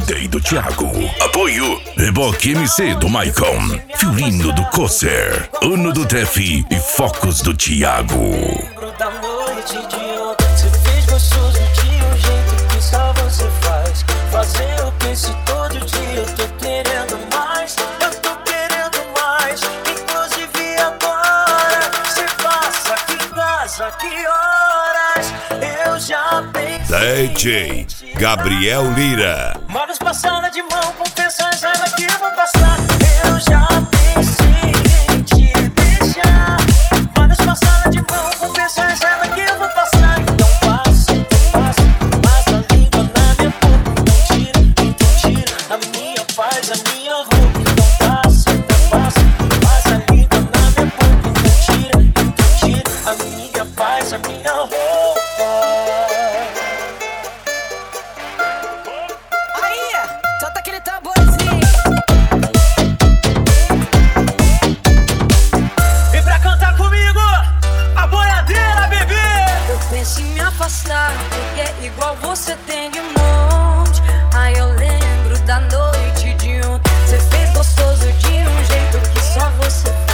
Day do Thiago. Apoio Reboque MC do Maicon, Fiorino do Coser, Uno do Tefi e Focos do Thiago. Da noite de ontem, você fez gostoso de um jeito que só você faz. Fazer o que esse todo dia eu tô querendo mais. Eu tô querendo mais. Inclusive agora, você passa, que casa, que horas. Eu já pensei. DJ Gabriel Lira. Manos passada de mão, confessões, ela que eu vou passar. Eu já pensei em te deixar. Manos passada de mão, confessões, ela que eu vou passar. Então passa, passa a língua na minha boca. Então tira a minha paz, a minha roupa. Então passa a língua na minha boca. Então tira a minha paz, a minha roupa. Solta aquele tamborzinho. E pra cantar comigo, a boiadeira, bebê. Eu penso em me afastar, porque é igual você tem de monte. Aí eu lembro da noite de ontem. Você fez gostoso de um jeito que só você faz.